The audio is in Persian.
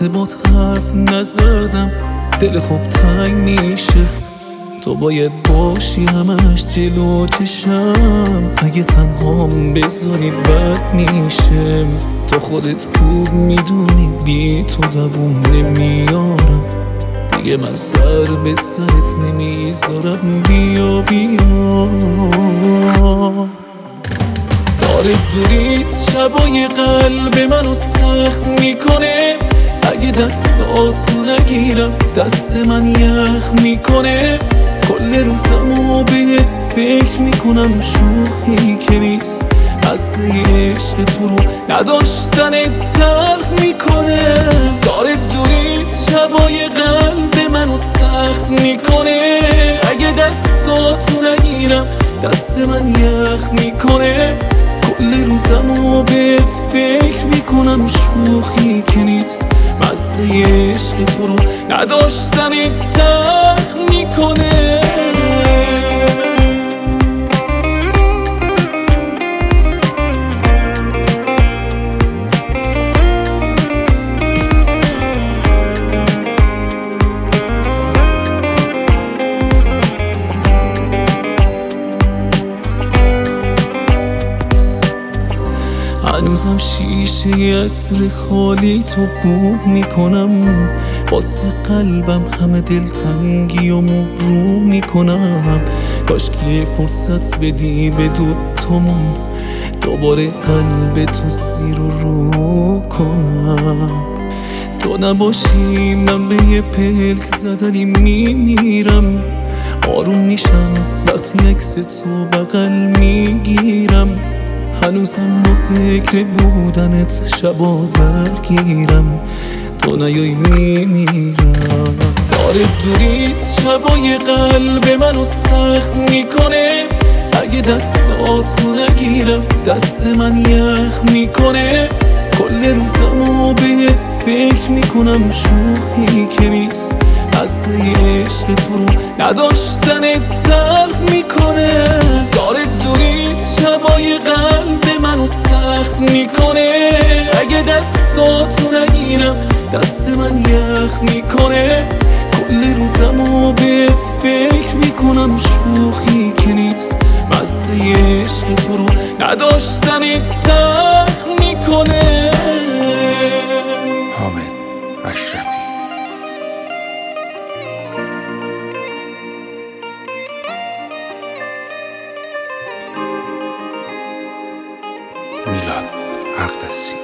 وقت بات حرف نزدم دل خوب تنگ میشه. تو باید باشی همش جلو چشم، اگه تنهام بذاری بد میشه. تو خودت خوب میدونی بی تو دووم نمیارم دیگه، من سر به سرت نمیذارم. بیا بیا داره دوریت شبای قلب منو سخت میکنه، اگه دستاتو نگیرم دست من یخ میکنه. کل روزمو بهت فکر میکنم، شوخی که نیست، قصه عشق تو رو نداشتن تلخ میکنه. داره دوریت شبای قلب منو سخت میکنه، اگه دستاتو نگیرم دست من یخ میکنه. کل روزمو بهت فکر میکنم، شوخی که نیست، قصه عشق تو رو نداشتن تلخ میکنه. هنوزم شیشه عطر خالی تو بو میکنم، واسه قلبم همه دلتنگی و رو میکنم. کاش که فرصت بدی به دوتامون دوباره قلب تو زیر و رو کنم. تو نباشی من به یه پلک زدنی میمیرم، آروم میشم وقتی عکس تو بغل میگیرم. هنوزم با فکر بودنت شبا درگیرم، تو نیای میمیرم. داره دوریت شبای قلب منو سخت میکنه، اگه دستاتو نگیرم دست من یخ میکنه. کل روزمو بهت فکر میکنم، شوخی که نیست، قصه عشق تو رو نداشتن تلخ میکنه. داره دوریت شبای قلب منو سخت میکنه، اگه دستاتو نگیرم دست من یخ میکنه. کل روزمو بهت فکر میکنم، شوخی که نیست، قصه عشق تو رو نداشتن تلخ میکنه. حامد اشرفی. میلاد اقدسی.